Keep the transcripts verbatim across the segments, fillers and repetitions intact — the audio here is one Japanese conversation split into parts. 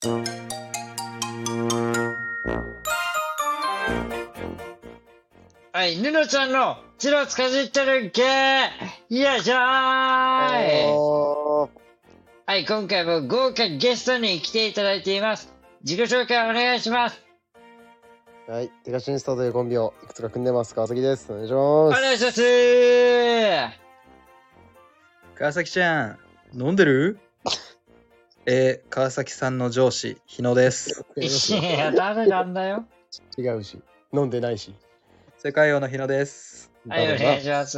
はい、ぬのちゃんのチロつかじってるんけーよいしょーはい、今回も豪華ゲストに来ていただいています。自己紹介お願いします。 はい、テカシンスタというコンビをいくつか組んでます。川崎です。お願いします。 お願いしますー。 川崎ちゃん、飲んでるえー、川崎さんの上司、日野です。 いや、誰なんだよ。 違うし、飲んでないし。 世界王の日野です。 はい、お願いします。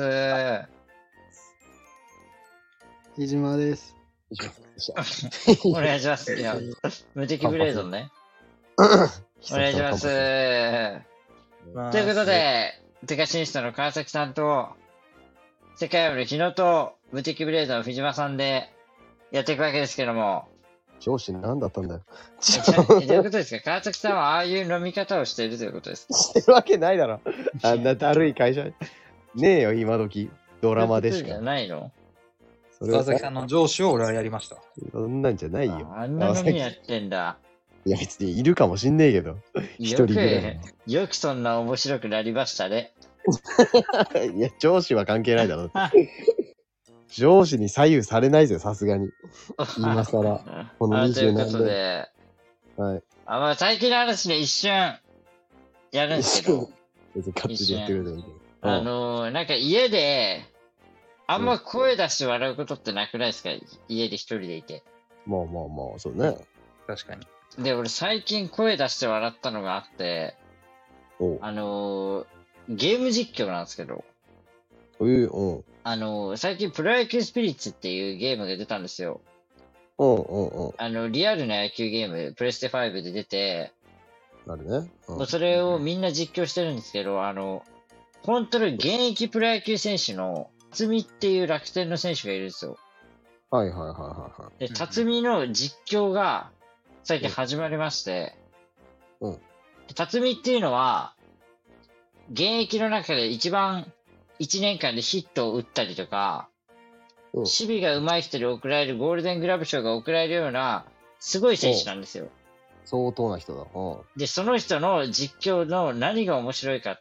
飯島です。 お願いします。いや、無敵ブレードね。お願いします。 まあということで、テカシンスタの川崎さんと、世界王の日野と、無敵ブレードの藤間さんでやっていくわけですけども。 上司何だったんだよ。 どういうことですか？川崎さんはああいう飲み方をしているということですか？ してるわけないだろ。あんなだるい会社。ねえよ、今時。ドラマでしか。 じゃないの？ それは川崎さんの上司を俺はやりました。 そんなんじゃないよ。 あんな飲みやってんだ。 いや、別にいるかもしんねえけど。一人ぐらい。 よくそんな面白くなりましたね。 いや、上司は関係ないだろ。上司に左右されないですよ、さすがに。今更。このにじゅうということ何年。 で、 はい。 あ、まあ、最近の話で一瞬やるんですけど、 別に勝手にやってくれてるんで。 あのー、なんか家で、あんま声出して笑うことってなくないですか？家で一人でいて。 まあまあまあ、そうね。 確かに。 で、俺最近声出して笑ったのがあって、 おう。 あのー、ゲーム実況なんですけど、 えー、うん。 あのー、最近プロ野球スピリッツっていうゲームが出たんですよ。 うんうんうん。 あの、リアルな野球ゲーム、プレステファイブで出て、 なるね。うんもうそれをみんな実況してるんですけど、あの、本当の現役プロ野球選手の、辰巳っていう楽天の選手がいるんですよ。 はいはいはいはいはい。 で、辰巳の実況が最近始まりまして、 うん。 で辰巳っていうのは、現役の中で一番いちねんかんでヒットを打ったりとか、 うん守備が上手い人に贈られるゴールデングラブ賞が贈られるような、すごい選手なんですよ。 相当な人だ。うで、その人の実況の何が面白いかって、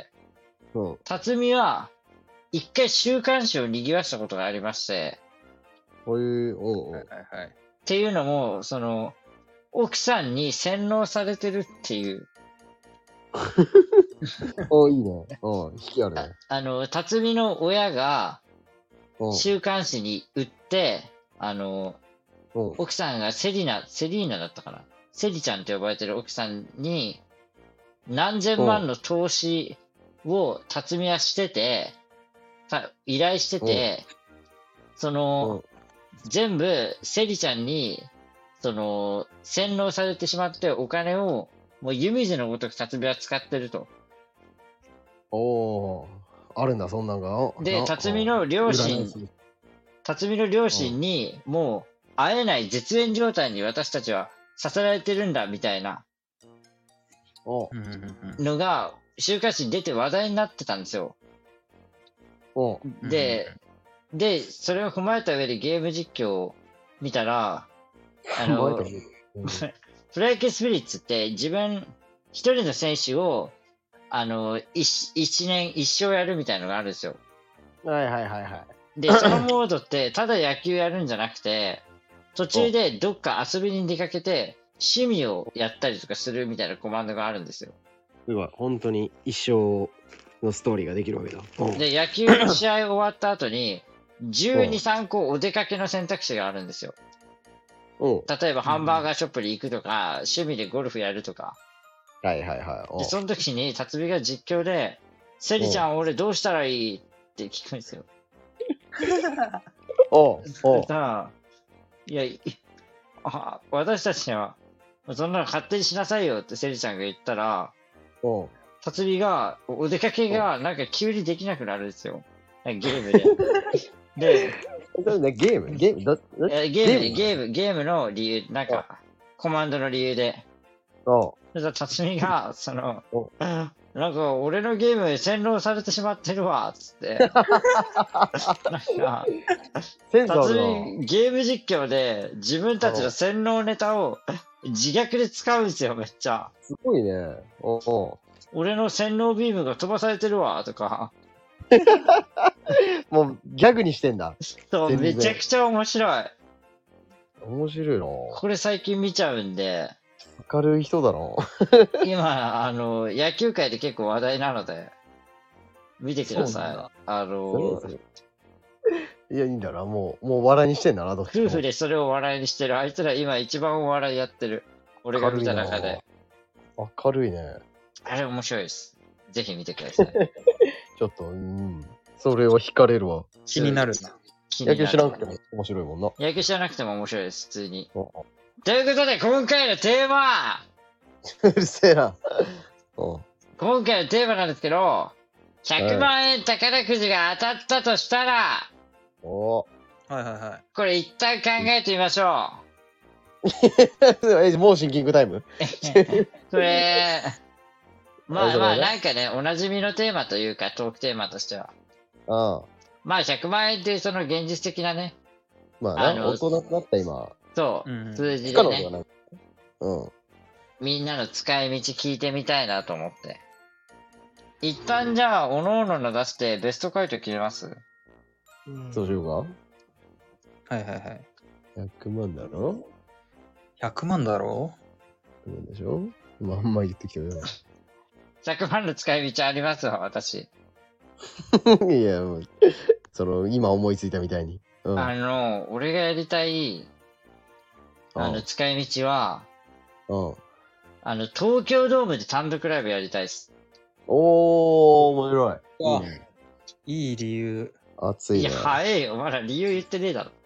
ん。うん。 辰巳は、一回週刊誌を賑わしたことがありまして、 こういう、うんうん。 はいはいはい。 っていうのも、その、奥さんに洗脳されてるっていう、 おいいね。うん。引きあるあね。 あの、辰巳の親がうん。 週刊誌に売って、あの、 うん。 奥さんがセリナ、セリーナだったかな。セリちゃんと呼ばれてる奥さんに、何千万の投資を辰巳はしてて、た依頼してて、その、全部セリちゃんに、その、洗脳されてしまってお金を、もう湯水のごとく辰巳は使ってると。 おー。あるんだ、そんなんが。 で、 な辰巳の両親、 占い辰巳の両親に、もう、会えない絶縁状態に私たちはさせられてるんだ、みたいなおううんうんうんのが、週刊誌に出て話題になってたんですよ。 おう。 で、で、それを踏まえた上でゲーム実況を見たら、あの、プロ野球スピリッツって自分一人の選手を、あの、一一年一生やるみたいなのがあるんですよ。 はいはいはいはい。 で、そのモードってただ野球やるんじゃなくて、途中でどっか遊びに出かけて趣味をやったりとかするみたいなコマンドがあるんですよ。 すごい、本当に一生のストーリーができるわけだ。 で、野球の試合終わった後に、じゅうに、さんこお出かけの選択肢があるんですよ。 うん。 例えばハンバーガーショップに行くとか、趣味でゴルフやるとか。 はいはいはい。 で、その時に、辰巳が実況で、セリちゃん、俺どうしたらいいって聞くんですよ。 おうおうそしたら、いや、いあ私たちには、そんなの勝手にしなさいよってセリちゃんが言ったら、 おう辰巳が、お出かけがなんか急にできなくなるんですよ。ゲームで。で、 それね、ゲームゲームどどえゲームで、 ゲゲーム、ゲームの理由、なんか、コマンドの理由で。 おうそしたら辰巳が、そのお、 なんか俺のゲーム洗脳されてしまってるわ、つって。なんか、 センサー辰だ巳ゲーム実況で自分たちの洗脳ネタを自虐で使うんですよ、めっちゃ。 すごいね。おお。 俺の洗脳ビームが飛ばされてるわ、とか。 もうギャグにしてんだ。 そう、 全然めちゃくちゃ面白い。 面白いな。 これ最近見ちゃうんで、 明るい人だな。 今、あの、野球界で結構話題なので、見てくださいそうなんだ。 あの、 それいや、いいんだな。もう、もう笑いにしてんだな、どっちも。 夫婦でそれを笑いにしてる。あいつら今一番お笑いやってる。俺が見た中で。 明るいね。 あれ面白いです。ぜひ見てください。 ちょっと、うん。それは惹かれるわ。 気になるな。 気になる野球知らなくても面白いもんな。 野球知らなくても面白いです、普通に。 うんということで、今回のテーマうるせえな。うん。 今回のテーマなんですけど、ひゃくまん円宝くじが当たったとしたら、 おはいはいはい。 これ一旦考えてみましょえ、もうシンキングタイムう。これ、まあまあなるほどねなんかね、おなじみのテーマというか、トークテーマとしては。 ああ。 まあひゃくまん円っていうその現実的なね、 まあな、 あの大人になった今、 そう、 うん数字でね、 不可能ではない。うん。 みんなの使い道聞いてみたいなと思って。一旦じゃあ、おのおのの出してベスト回答決めますうんそうしようか。 はいはいはい。 ひゃくまんだろひゃくまんだろひゃくまんでしょまあ、あんま言ってきたよ。 ひゃくまんの使い道ありますわ、私。 いや、もう、その、今思いついたみたいに。うん。 あの、俺がやりたい、あの、使い道は、 うん。 あの、東京ドームで単独ライブやりたいです。 おー、面白い。いいあね。 いい理由。 いや、 熱いね。 早いよ。まだ理由言ってねえだろ。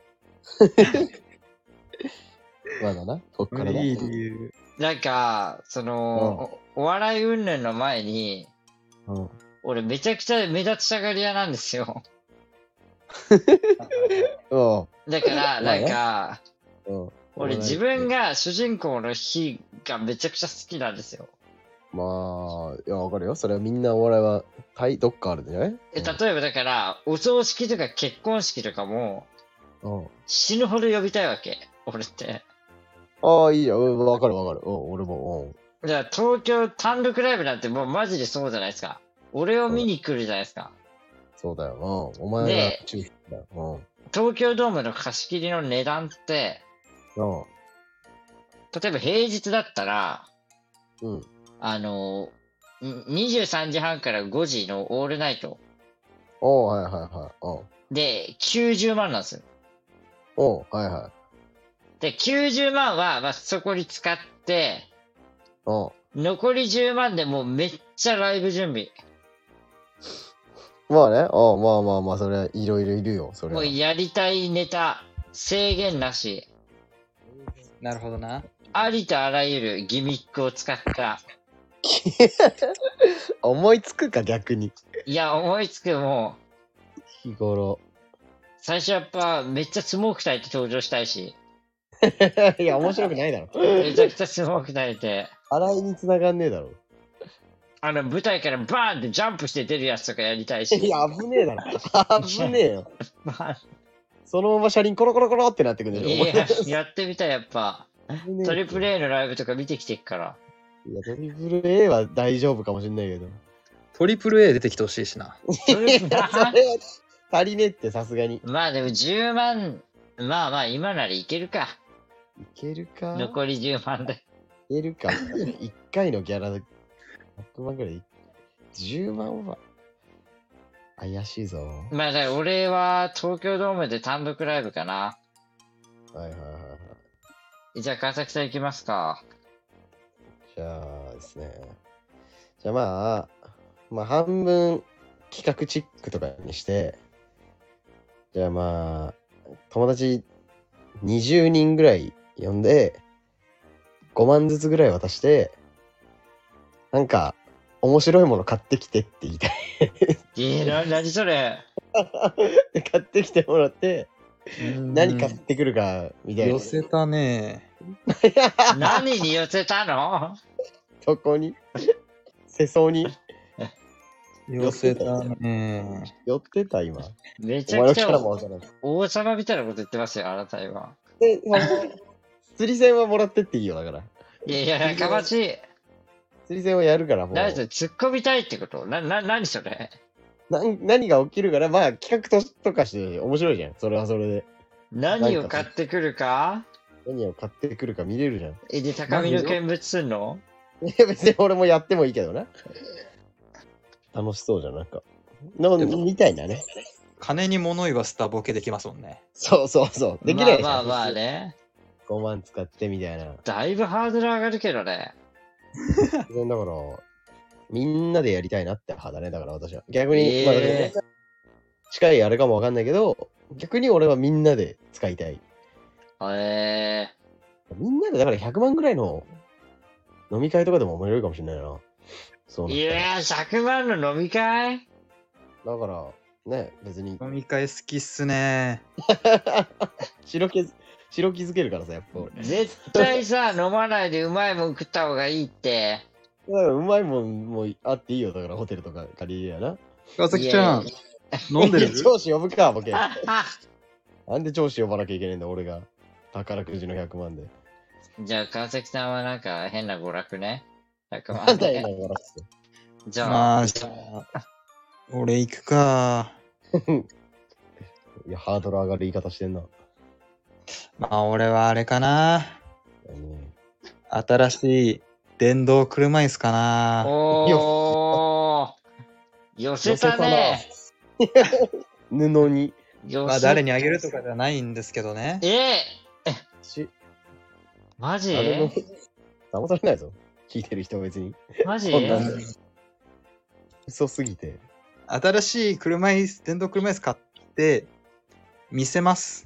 まだな。こっからだ。 いい理由。 なんか、その、おお笑い云々の前に、 うん。 俺めちゃくちゃ目立ちたがり屋なんですよ。 うん。 だから、なんか、 うん。 俺自分が主人公の日がめちゃくちゃ好きなんですよ。 まあ、いや、わかるよ。それはみんなお笑いは、たいどっかあるんじゃないえ例えばだから、お葬式とか結婚式とかもうん。 死ぬほど呼びたいわけ。俺って。 ああ、いいよ。うんわかるわかる。うん、俺も。 だから東京単独ライブなんてもうマジでそうじゃないですか。俺を見に来るじゃないですか。 そうだよ。うん。お前がで中心だよ。 東京ドームの貸し切りの値段って、 うん。うん。 例えば平日だったら、 うん。 あの、んにじゅうさんじはんからごじのオールナイトおー、はいはいはい。うん。 できゅうじゅうまんなんですよ。 おー、はいはい。 で、きゅうじゅうまんは、まあ、そこに使って、 うん。 残りじゅうまんでもうめっちゃライブ準備。 まあね。うん、まあまあまあ、それはいろいろいるよ。それは。 もうやりたいネタ、制限なし、 なるほどな。 ありとあらゆるギミックを使った。 思いつくか、逆に。 いや、思いつくもう、 日頃。 最初やっぱめっちゃスモーク焚いて登場したいし、 いや、面白くないだろ。 めちゃくちゃスモーク焚いて、 洗いに繋がんねえだろ。 あの舞台からバーンってジャンプして出るやつとかやりたいし。 いや、危ねえだろ。危ねえよ。 まあ、 そのまま車輪コロコロコロってなってくるんでしょ。 いや、やってみたい、やっぱ。 危ねえトリプル A のライブとか見てきてっから。 いや、トリプル A は大丈夫かもしんないけど。 トリプル A 出てきてほしいしな。 トリプルいやそれは足りねえってさすがに。いまあでもじゅうまん、まあまあ今ならいけるか。 けるか残りじゅうまんで。 いけるか。いっかいのギャラでひゃくまんぐらい。じゅうまんは怪しいぞ。はまあだから俺は東京ドームで単独ライブかな。 いはいはいはい。 じゃあ川崎さん行きますか。 じゃあですね。じゃあまあ、まあ半分企画チックとかにして、じゃあまあ、友達にじゅうにんぐらい呼んで、ごまんずつぐらい渡して、なんか、面白いもの買ってきてって言いたい。 えー、な、なにそれ。 で買ってきてもらって、何買ってくるか、みたいな。 寄せたね。 何に寄せたのそこに、世相に寄せたね。 寄ってた、今。 めちお前のゃくちゃ力もわからない。 王様みたいなこと言ってますよ、あなた今。 で、その釣り銭はもらってっていいよ、だから。 いやいや、やかましい。 釣り銭はやるから、もう。 何それ、突っ込みたいってことな、な、何それ。 な何が起きるから、まあ企画ととかして面白いじゃん。それはそれで。 何を買ってくるか何を買ってくるか見れるじゃん。 え、で、高みの見物すんの？ いや、別に俺もやってもいいけどな。楽しそうじゃん、なんか。のみたいなね。 金に物言わせたボケできますもんね。 そうそうそう。できないじゃん。 まあまあまあね。 ごまん使ってみたいな。 だいぶハードル上がるけどね。 だから、みんなでやりたいなって派だね、だから私は。逆に、 えーまあだから近いあれかもわかんないけど、逆に俺はみんなで使いたい。 えみんなでだからひゃくまんぐらいの飲み会とかでも面白いかもしれないな。そうー、 なったらいやー、ひゃくまんの飲み会だから、ね、別に。 飲み会好きっすね。 白気づ、白気づけるからさ、やっぱ俺。 絶対さ、飲まないでうまいもん食った方がいいって。 だからうまいもんもあっていいよ。だからホテルとか借りるやな。 川崎ちゃん、飲んでる上司呼ぶか、ボケ。 ああなんで上司呼ばなきゃいけないんだ、俺が。宝くじのひゃくまんで。 じゃあ、川崎さんはなんか変な娯楽ね。ひゃくまなんだよ、 んで。 今笑ってじゃあ、 まあ、じゃあ、俺行くか。 いや、ハードル上がる言い方してんな。 まあ、俺はあれかな。 何新しい電動車椅子かな。 おー、寄せたね。 布に。 寄せまあ、誰にあげるとかじゃないんですけどね。 えし、 マジあれの、騙されないぞ。聞いてる人は別に。 マジそんなんで嘘すぎて。 新しい車椅子、電動車椅子買って、見せます。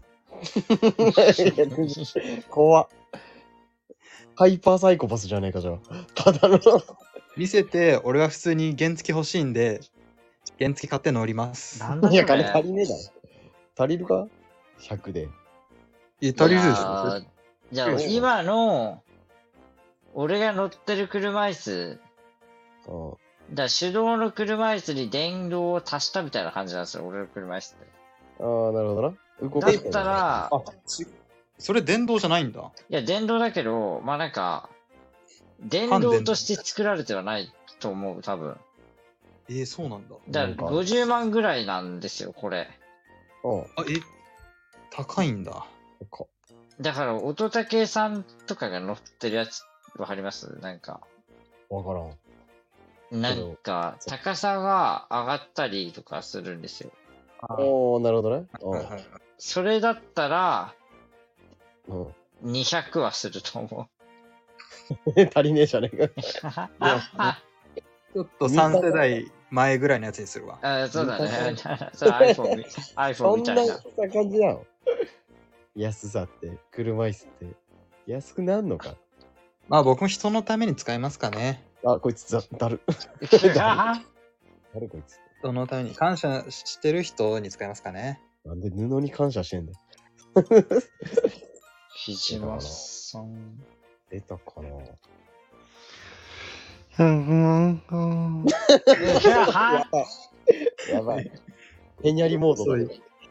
怖っ。ハイパーサイコパスじゃねえか、じゃあ。ただの。 見せて、俺は普通に原付欲しいんで、原付買って乗ります。 なんだいや、 それ金足りねえだろ。足りるか ?ひゃく で。 いや、足りるでしいやょ。 ーじゃあ、今の、俺が乗ってる車椅子、 うんだから手動の車椅子に電動を足したみたいな感じなんですよ、俺の車椅子って。 ああ、なるほどな。動だったら、 あ、ちそれ電動じゃないんだ。 いや、電動だけど、まあなんか、電動として作られてはないと思う、多分。 えー、そうなんだ。 だからなんかごじゅうまんぐらいなんですよ、これ。 うん。 あ、え、高いんだ。 かだから、乙武さんとかが乗ってるやつ、わかりますなんか。 わからん。 なんか、高さが上がったりとかするんですよ。 おー、なるほどね。 はいはいそれだったら、 うん。 にひゃくはすると思足りねえじゃねえか。 う。 ちょっとさん世代前ぐらいのやつにするわ。 あそうだね。それ iPhone み、 そ iPhone みんなたいな。 感じなの安さって、車椅子って。安くなんのか。 まあ僕も人のために使いますかね。 あ、こいつだ、だる。だるこいつ。 人のために感謝してる人に使いますかね。 なんで布に感謝してんだよ。 ひじまさん。 出たかなうんうんやばい。へんやりモードだよ。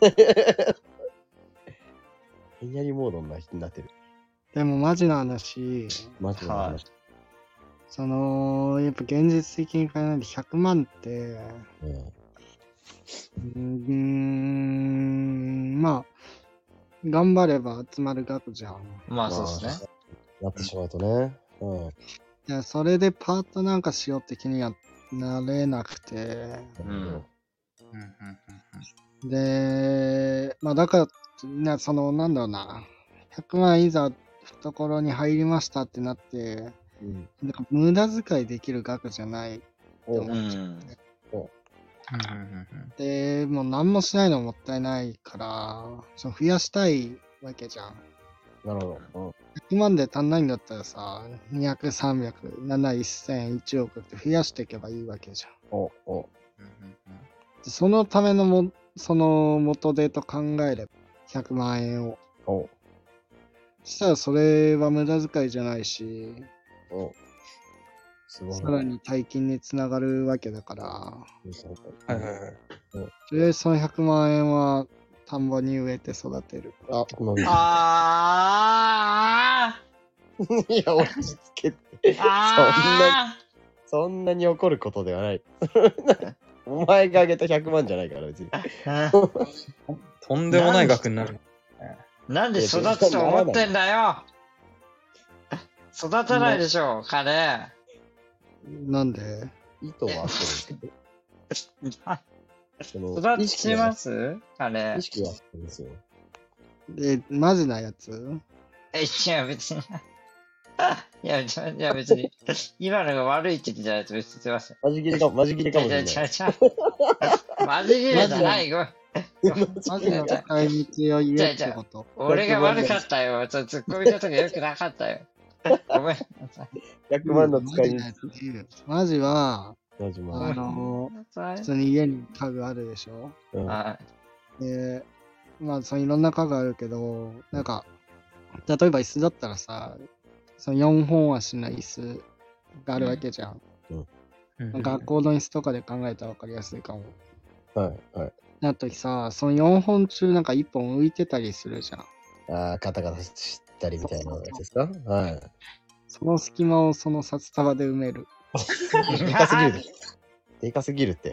へんやりモードになってる。 でもマジな話、 マジで。 はいその、やっぱ現実的に考えてひゃくまんって、 うんうーん、まあ、頑張れば集まる額じゃん。 まあそうですね。 なってしまうとね。うん。 いや、それでパートなんかしようって気にはなれなくて、 うん。 で、まあだから、なその、なんだろうな、ひゃくまんいざ懐に入りましたってなって、 うん。 なんか無駄遣いできる額じゃない。 おう。 うんで、もう何もしないのもったいないから、その増やしたいわけじゃん。 なるほど。 ひゃくまんで足んないんだったらさ、にひゃく、さんびゃく、なな、せん、いちおくって増やしていけばいいわけじゃん。 おおでそのためのも、その元手と考えれば、ひゃくまん円を。 おそしたらそれは無駄遣いじゃないし、 おすごい。 さらに大金につながるわけだから、 はいはいはい。 とりあえずそのひゃくまん円は田んぼに植えて育てる。 あ、このあいや、落ち着けて。 あそんなに怒ることではない。お前があげたひゃくまんじゃないから、別に。 あとんでもない額になる。 なんで育つと思ってんだよ。育たないでしょ、金。 なんで意図は合ってるんですけど。その育ちます金意。識は合ってるんですよ。 で、マジなやつえ、いや、別に。いや、ちょいや別に。今のが悪いって言ってじゃないと別にすいません。 マジ切れか、マジ切れかもしれない。 ちゃちゃマジ切れじゃない。ごめん。 マジの使い道を言えってこと。 俺が悪かったよ。ちょっとツッコミの時が良くなかったよ。ごめんなさい。 ひゃくまんの使い道。 マジは、 マジまあの、普通に家に家具あるでしょ。 うんはで、まあ、そのいろんな家具あるけど、なんか、例えば椅子だったらさ、そのよんほん足の椅子があるわけじゃん。 うん学校の椅子とかで考えたら分かりやすいかも。 はいはい。 なときさ、そのよんほん中なんかいっぽん浮いてたりするじゃん。 ああ、カタカタしたりみたいなやつですか？はい。 その隙間をその札束で埋める。 でかすぎるで。でかすぎるって。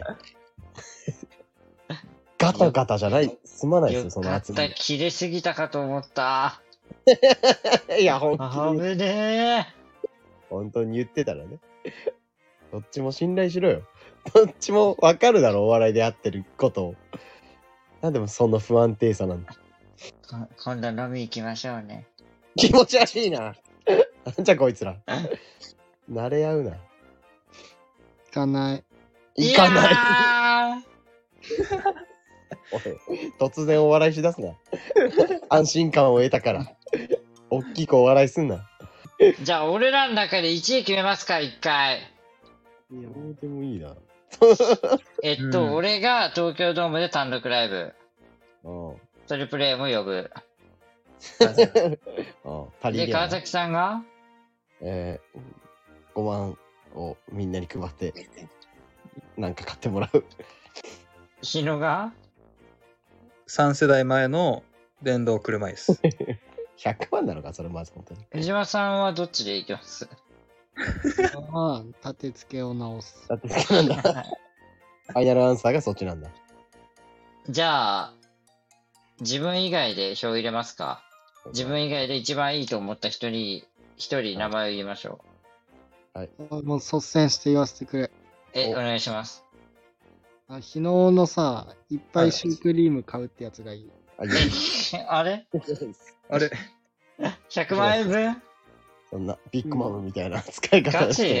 ガタガタじゃない。すまないですよ、そのよかった。 厚み。 切れすぎたかと思った。 いや、ほんあとに、 ぶね本当に言ってたらね。どっちも信頼しろよ。どっちもわかるだろ、お笑いでやってることを。なんでもそんな不安定さなんだ。 え。こ今度飲み行きましょうね。 気持ち悪いな。なんじゃこいつら。慣れ合うな。 行かない。 行かない。 ない。 おい突然お笑いしだすな。安心感を得たから。おっきい子お笑いすんな。 じゃあ、俺らの中でいちい決めますか、一回。 いいよどうでもいいな。 えっと、 うん俺が東京ドームで単独ライブ。 うん。 トリプル A も呼ぶ。 うん。足りで、 ねえな。 川崎さんがえー、ごまんをみんなに配って、なんか買ってもらう。 日野がさん世代前の電動車椅子。 ひゃくまんなのか、それまず本当に。 藤島さんはどっちで行きますまあ、立て付けを直す。 だってそうなんだ。ファイナルアンサーがそっちなんだ。 じゃあ、自分以外で票入れますか？自分以外で一番いいと思った人に、一人名前を言いましょもう率先して言わせてくれ。 う。え、 おお願いします。 あ昨日のさ、いっぱいシュークリーム買うってやつがいい。 あ、いいえ、あれあれ ?ひゃくまん円分そんなビッグマムみたいな使い方ガチ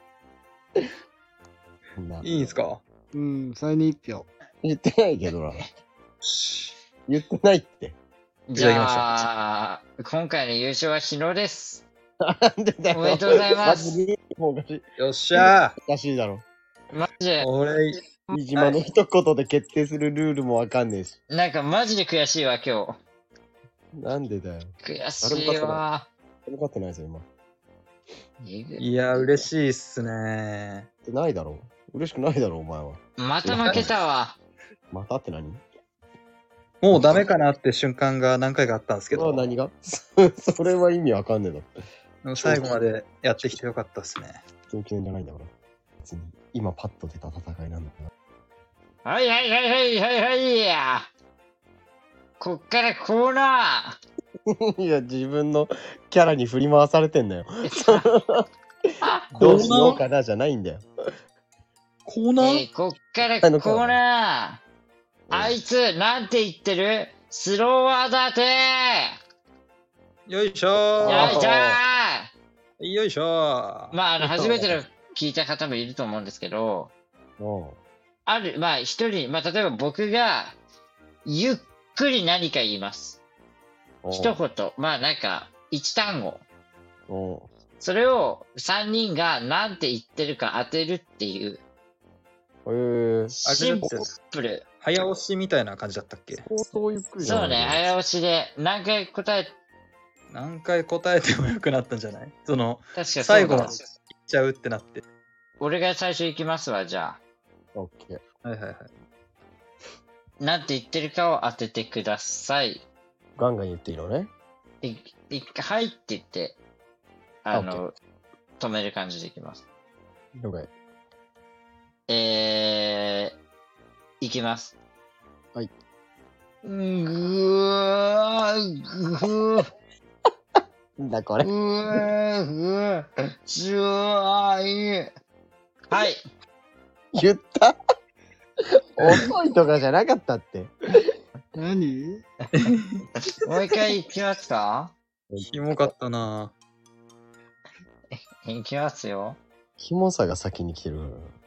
そんないいんすか？ うん、それに一票。 言ってないけどな。言ってないって。 じゃあ、今回の優勝は日野です。 なんでだよ。 おめでとうございますマジでもうおかしい。 よっしゃおかしいだろ。 マジで、 俺、 飯島の一言で決定するルールもわかんねえし。 なんかマジで悔しいわ、今なんでだよ。 日。悔しいわ。 分かってないぞ、今。 えぐいや、嬉しいっすね。 ってないだろ。嬉しくないだろ、お前は。 また負けたわ。 またって何？ もうダメかなって瞬間が何回かあったんですけど、 それは何がそれは意味わかんねえだろ。 でも最後までやってきてよかったっすね。 上記念じゃないんだから。別に、今パッと出た戦いなんだから。 はいはいはいはいはいはい。こっからコーナいや、自分のキャラに振り回されてんだよ。 ー。 どうしようかなじゃないんだよ。 コーナー、 えー、こっからコーナー。あいつ、なんて言ってる？スローワーだてよいしょー。 ーよいしょー。 よいしょーまあ、あの、初めての聞いた方もいると思うんですけど、 うんある、まあ、一人、まあ、例えば僕が、ゆっくり何か言います。一言、まあ、なんか、一単語。 うんそれを三人がなんて言ってるか当てるっていう、 えー、 シンプル。 早押しみたいな感じだったっけ？ 相当ゆっくりじゃないそうね、早押しで何回答え、 何回答えてもよくなったんじゃない？その、 確かそう最後まだで言っちゃうってなって。 俺が最初行きますわ、じゃあ。 オッケー。 はいはいはい。 なんて言ってるかを当ててください。 ガンガン言っていいのね。 い一回、はいって言って、 あの、止める感じでいきます。 了解。 えー、いきます。 はい。 ぐー、ぐー、 なんだこれ。 ぐー、ぐー、じゅーい。はい。 言った遅いとかじゃなかったって。 何もう一回いきますか？ キモかったな。 いきますよ。 キモさが先に来てるから。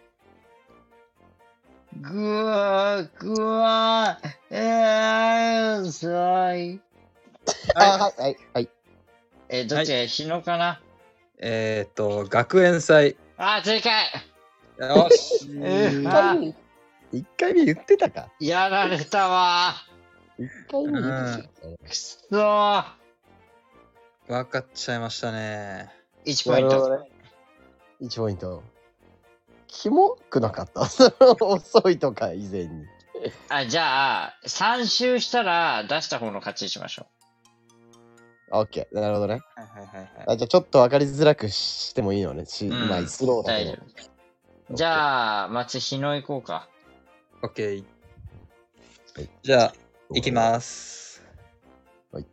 ぐー、ぐー、えー、すごい。 あ、はい、はい、はい。 えー、どっちが日野かな？ えーっと、学園祭。 あー、正解。 よし。 えー、 一あ回目、一回目言ってたか。 やられたわ一回目言ってたか。 ー。くっそー。 分かっちゃいましたね。 いちポイント。 なるほどね。いちポイント。キモくなかったその遅いとか以前に。 あ、じゃあ、さん周したら出した方の勝ちにしましょオッケー。なるほどね。 はいはいはいはい。 あ、じゃあちょっと分かりづらくしてもいいのね。し、 うんまあ、スローう。大丈だけど。 夫。じゃあ、松日野行こうか。 オッケーはい。 じゃあ、いきます。 はい。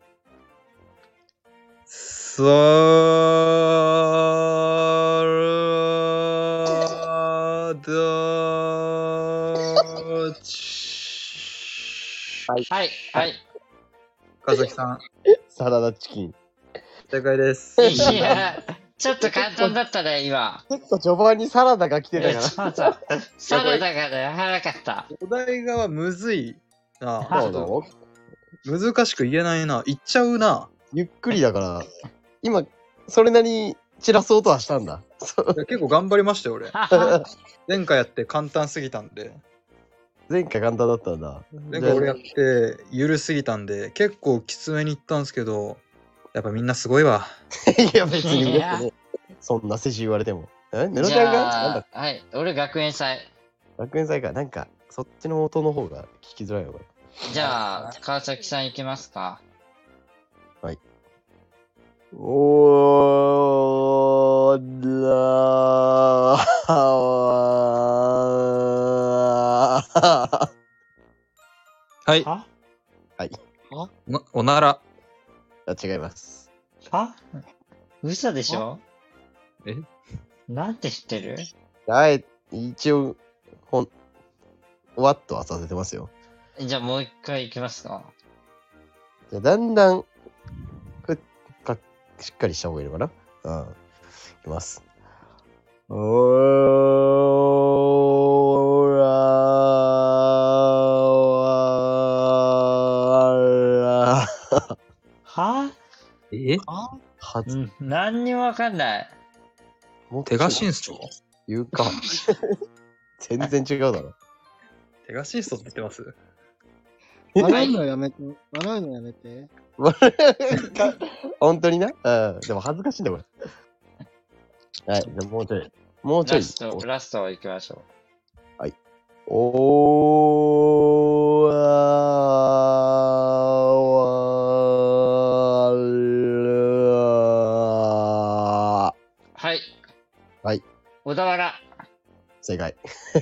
そーどっち。 はい。 はい、はい。 川崎さん、 サラダチキン。 正解です。 いや、ちょっと簡単だったね、今。 結構序盤にサラダが来てたえかそうそう。サラダがね、早かった。 お題がむずいな。 ら。 ちょっと難しく言えないな。言っちゃうな。 ゆっくりだから、今、それなりに散らそうとはしたんだ。そういや結構頑張りましたよ、俺。前回やって簡単すぎたんで。 前回簡単だったんだ。 前回俺やって緩すぎたんで、結構きつめにいったんですけど、やっぱみんなすごいわ。 いや、別にいやね、そんな世辞言われても。えメロじちゃんがなんだゃあ、はい。俺学園祭。 学園祭か。なんか、そっちの音の方が聞きづらいのかな。 じゃあ、川崎さん行きますか。 おーらーはい。 はおおなら。 あ、違います。 は嘘でしょ？ えなんて知ってる？ あえ、一応、ほん、ふわっとはさせてますよ。 じゃあもう一回行きますか。 じゃあだんだん、くかしっかりした方がいいのかな。うん。いきます。おーらーはえははず、 うん、何にもわかんない。 もう手賀新スト言うか。全然違うだろ。 手賀新ストって言ってます笑うのやめて。笑うのやめて。 本当にな。うん。でも恥ずかしいんだ、これ。はい。じゃあもうちょい。もうちょい。 ラスト、ラスト行きましょおーわう。はい。 はい。 小田原。 正解。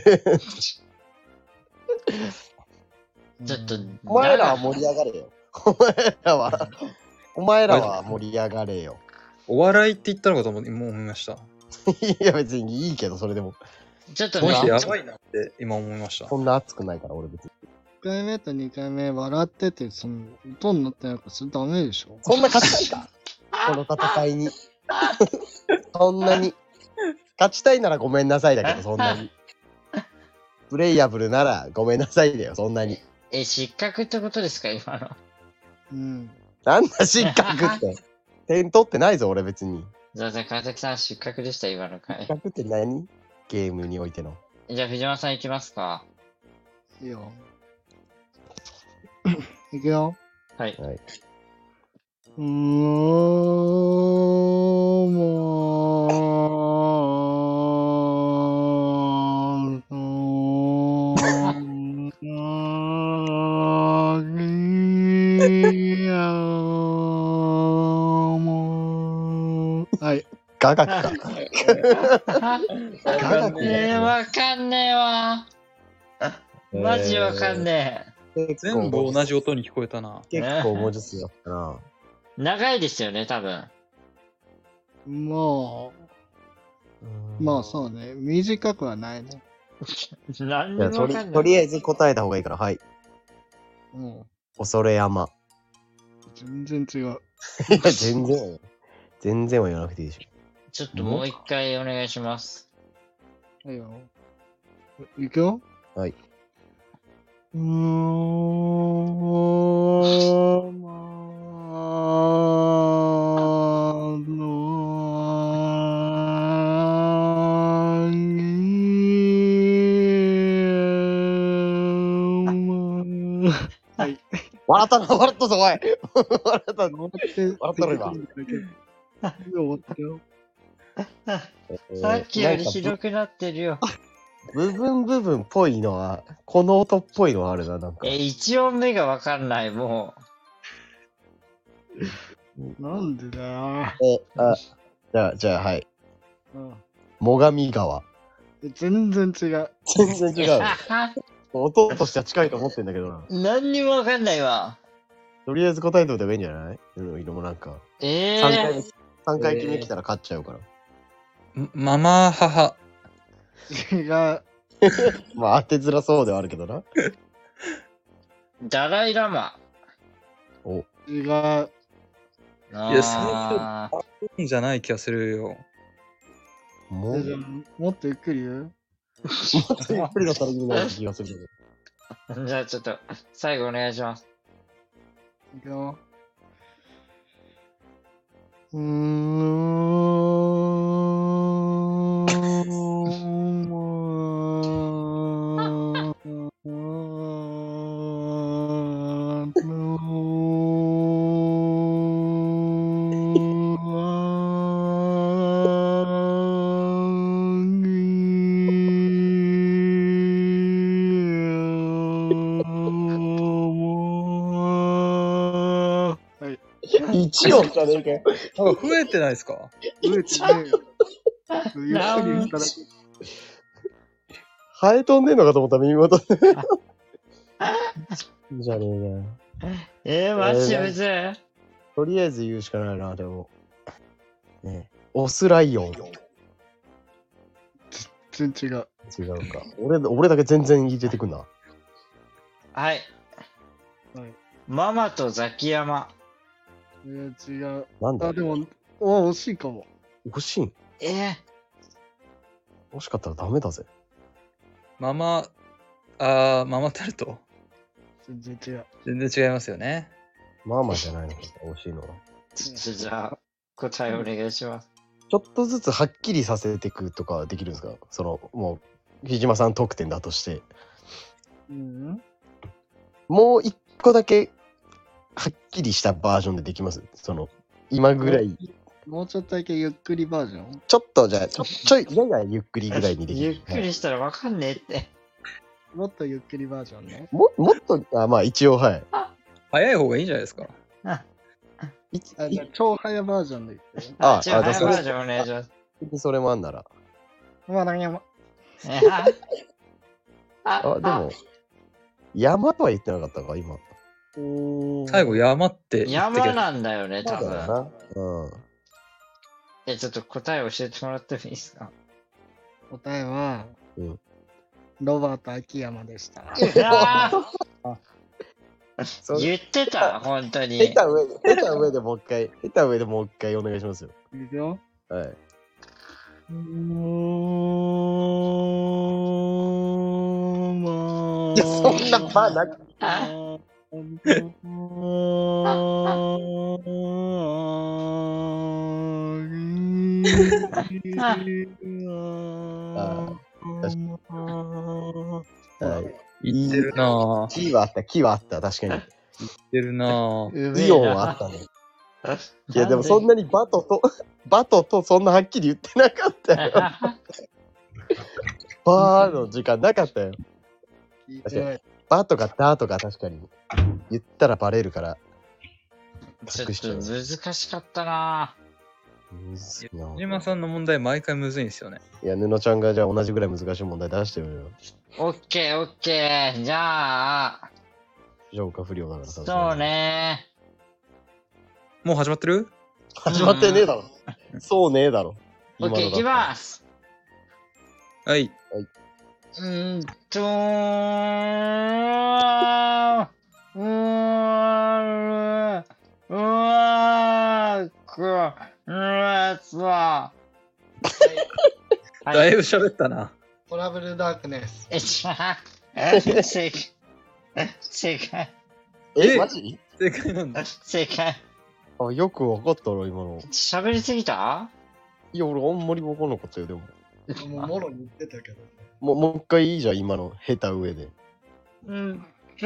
ちょっと、 お前らは盛り上がれよ。お前らは、お前らは盛り上がれよ。 お笑いって言ったのかと思もう思いました。 いや別にいいけど、それでも。 ちょっとこの人やね、 ばいなって今思いました。 そんな熱くないから、俺別に。 いっかいめとにかいめ笑ってて、その、音になってないからそれダメでしょ。 そんな勝ちたいかこの戦いに。そんなに。勝ちたいならごめんなさいだけど、そんなに。プレイヤブルならごめんなさいだよ、そんなに。 え、失格ってことですか、今の。 うん。 なんだ失格って。点取ってないぞ、俺別に。 じゃあ、川崎さん失格でした、今の回失。格って何ゲームにおいての。 じゃあ、藤間さん行きますか。 いいよ。いくよ。 はい。 はい。 うーん、もう、うーん、いやもう、はい。 雅楽か。 わかんねえー、わかんねえわ。マジわかんねえ全部同じ音に聞こえたな。 結構文字数だったな。 え。長いですよね、多分。 まあ、まあそうね。短くはないね。 何にじゃあとりもわかんない。 とりあえず答えた方がいいから、はい。 うん。 恐れ山。 全然違う。 いや、全然は言わ全然は言わなくていいでしちょっともう一回お願いします。 はいよ。いくよ。 ょ。はい。 うーん、まあ、のはい。 笑ったな、笑ったぞ、おい笑ったぞ。 終わって、 笑ったろ今終わったよ。 さっきよりなんかひどくなってるよ。 部分部分っぽいのは、この音っぽいのはあるな、なんか。 え、一音目がわかんない、もなんでだよ。 え、あ、じゃあ、じゃあ、はい。 うん最上川。 全然違う。 全然う。 違う。音としては近いと思ってんだけどな。 何にもわかんないわ。 とりあえず答えておいた方がいいんじゃないうん、色もなんか。 えさんかいえめ、三回決め来たら勝っちゃうから。 んママ母。 違う。 まあ、当てづらそうではあるけどな。 ダライラマ。 お、 違う。 あいやそうじゃない気がするよ。 もう、 じゃあもっとゆっくり言うもっとゆっくりだったらいいなって気がするけど。 じゃあちょっと、最後お願いします。 いくよ。うーん。はい。 一音じゃねえかよ。 なんか増えてないですか？ 増えてねえよ。ゆっくり言ったら、 ハエ飛んでんのかと思った、耳元で。じゃねえな。 えー、マジむずい。 とりあえず言うしかないな、でも。ねえ。オスライオン。 全然違う。 違うか。俺、俺だけ全然入れてくんな。 はい。 はい。 ママとザキヤマ。 いや、違う。 なんだあ、でも、お惜しいかも。 惜しいんえ惜しかったらダメだぜ。 ママ、あー、ママタルト。 全然違う。 全然違いますよね。 まあまあじゃないのか、惜しいのは。 ー、ちょっとじゃあ、答えお願いします。 ちょっとずつはっきりさせていくとかできるんですか？その、もう、木島さん得点だとして。 うん。 もう一個だけ、はっきりしたバージョンでできます？その、今ぐらい。 もうちょっとだけゆっくりバージョンちょっとじゃあ、ちょ、ちょい、ややゆっくりぐらいにできる。 ゆっくりしたらわかんねえって。 もっとゆっくりバージョンね。 も、もっと、あ、まあ一応、はい。 早い方がいいんじゃないですか。 いあ、じゃあ超早バージョンで言って。 ああ、違う、 あじゃあそれ早バージョンお願いします。 いそれもあんなら。 まあ、何やま。 あ、でも、山とは言ってなかったか、今。 お最後山って言ったけど。 山なんだよね、多そうだよ分。 な。うん。 え、ちょっと答え教えてもらってもいいですか？ 答えは、 うんロバート秋山でした。 それ言ってた本当に。 下手上で、下手上でもう一回、下手上でもう一回お願いしますよ。 いくよ。 はい。 うーん、まあ。 いや、そんなバーなく、 あはい。 言ってるなぁ。 木はあった、木はあった、確かに。 言ってるなぁ。 うめえイオンはあなったね。いや、でもそんなにバトと、バトとそんなはっきり言ってなかったよ。バーの時間なかったよ。 聞いてない。 バとかダとか確かに言ったらバレるから。 ちょっと難しかったなむずいな。 小島さんの問題毎回むずいんですよね。 いや、布ちゃんがじゃあ同じぐらい難しい問題出してよよ。 オッケーオッケー。じゃあ、 消化不良だからさ。 そう。ね。 もう始まってる？ 始まってねえだろ。そうねえだろ。 オッケー、いきます。 はい。 うーんとー、うーん、うわー、く、うわー、つわ。 だいぶ喋ったな。 トラブルダークネス。 え、ちゃ、正解。正解。 え、 えマジ正解なんだ。 正解。 あ、よくわかったろ、今の。 喋りすぎた？ いや、俺あんまりわかんなかったよ、でも。 もうもろに言ってたけど。 もう、もう一回いいじゃん、今の。下手上で。 うんと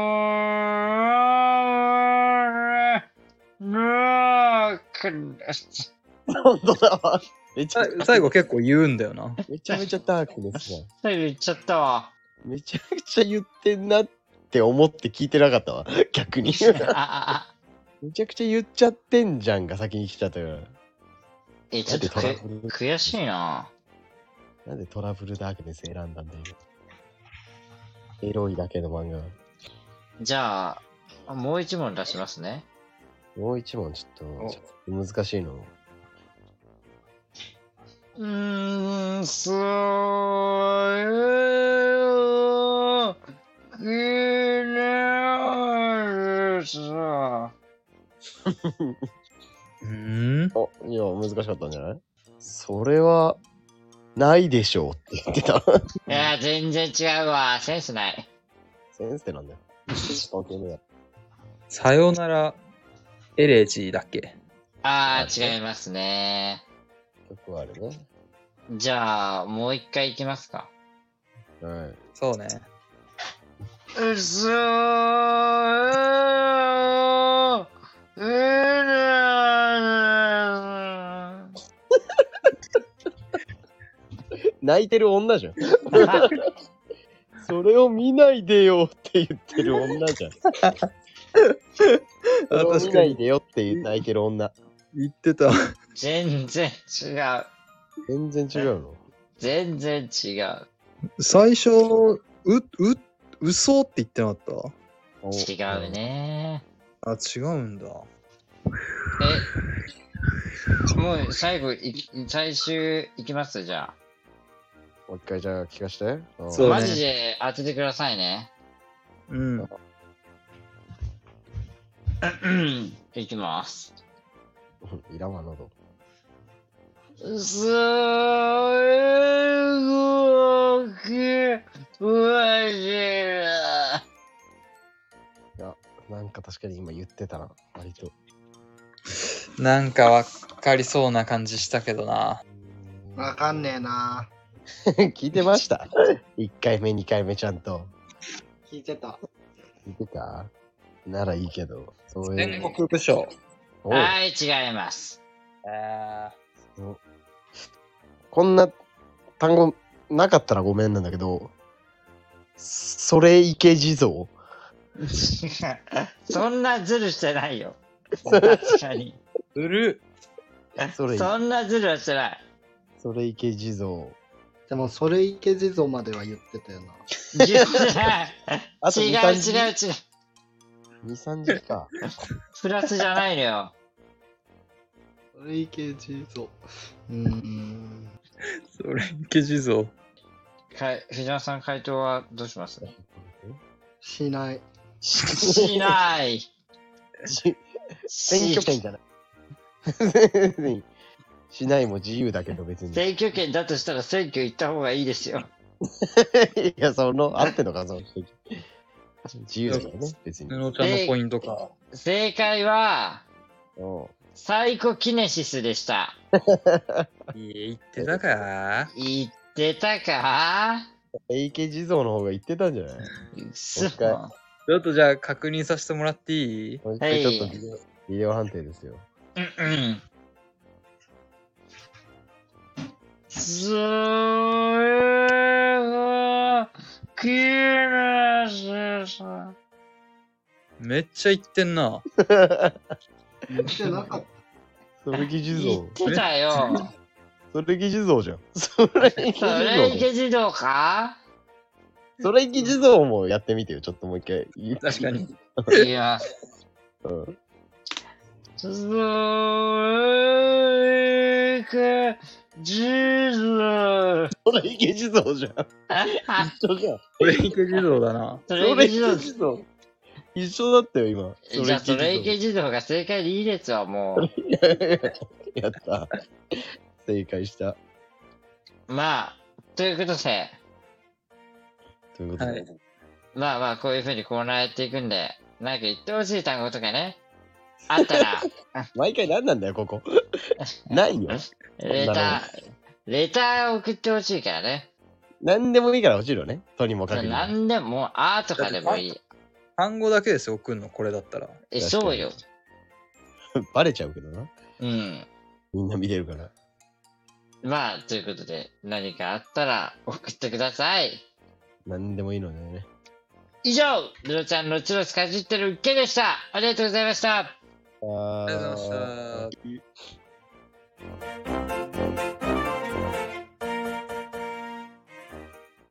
ー、なーく、 本当だわ。めちゃさ最後結構言うんだよな。 めちゃめちゃダークですね。 最後言っちゃったわ。 めちゃめちゃ言ってんなって思って聞いてなかったわ。逆に。 あ、あ、あ。 めちゃくちゃ言っちゃってんじゃんが先に来ちゃったから。 え、ちょっとくなんでトラブル悔しいな。 なんでトラブルダークネス選んだんだよ。エロいだけの漫画。 じゃあ、もう一問出しますね。 もう一問ちょっと、ちょっと難しいの。 うーん、そういう、きれいさ。 うーん。 お、いや、難しかったんじゃない？それは、ないでしょうって言ってた。 いや、全然違うわ。センスない。 センスってなんだよ。関係ねえや。 さよならエレジーだっけ？ あー、違いますね。 曲はあるね。 じゃあ、もう一回いきますか。 はい。 そうね。 うそー、うら泣いてる女じゃん。それを見ないでよって言ってる女じゃん。それを見ないでよって言う泣いてる女。 言ってた。 全然違う。 全然違うの。 全然違う。 最初、う、う、嘘って言ってなかっお違う。ね。 た？あ、違うんだ。 え、もう最後い、最終いきますじゃあ。 もう一回じゃあ聞かして。 そうねマジで当ててくださいね。 うん。 いきます。 いらんわ、喉。 すごくわしら。 いや、なんか確かに今言ってたな、割と。 なんかわかりそうな感じしたけどな。 わかんねえな。 聞いてましたいっかいめ、にかいめちゃんと。 聞いてた。 聞いてたならいいけど。そういう。 戦国武将。 おはい、違います。 えこんな単語なかったらごめんなんだけど、それ池地蔵そんなズルしてないよ。確かに。 ー、ずるそれ、 そんなズルはしてない。 それ池地蔵。 でも、それ池地蔵までは言ってたよな。 言ってない。 あと違うに、さんじ違う違う。 に、さんじか。 プラスじゃないのよ。 それ池地蔵。うーん。 それ池地蔵。 かい藤原さん回答はどうしますしない。 しない。 し選挙権じゃない。しないも自由だけど別に。 選挙権だとしたら選挙行った方がいいですよ。 いや、その、合ってんのか、その選挙自由だからね、別に。 布ちゃんのポイントか。 正解は、 うんサイコキネシスでした。 いい言ってたか？ 言ってたか池地蔵の方が言ってたんじゃない？ うっそ。 もう一回ちょっとじゃあ確認させてもらっていい？ もう一回ちょっとビデオ,、ビデオ判定ですよ。 うんうん。それがキネシス。 めっちゃ言ってんな。 言ってなかった。 それ疑似言っ像。 てたよ。 それ疑似像じゃん。それ疑似それ像。 池児童かそれ疑似像もやってみてよ。ちょっともう一回。 確かに。 いや。 うん。 それ池児童。 それ疑似像じゃん。一緒じゃん。 これ池児童だな。 そそれれ池児童。 疑似像。一緒だったよ、今。 じゃあ、それ疑似池児童が正解でいいですわ、もう。 像やった。正解した。 まあ、ということで、 ということで。 はいまあまあ、こういうふうにコーナーやっていくんで、なんか言ってほしい単語とかね、あったら、 毎回何なんだよ、ここ。ないよ。 レター、レター送ってほしいからね。 何でもいいから落ちるよね。とにもかくにも。 なんでも、あーとかでもいい。 単語だけですよ、送るの、これだったら。 え、 確かにそうよ。 バレちゃうけどな。 うん。 みんな見れるから。 まあ、ということで、何かあったら送ってください。 何でもいいのでね。 以上、ルロちゃんのチュロスかじってるけでした。ありがとうございました。 あありがとうございました。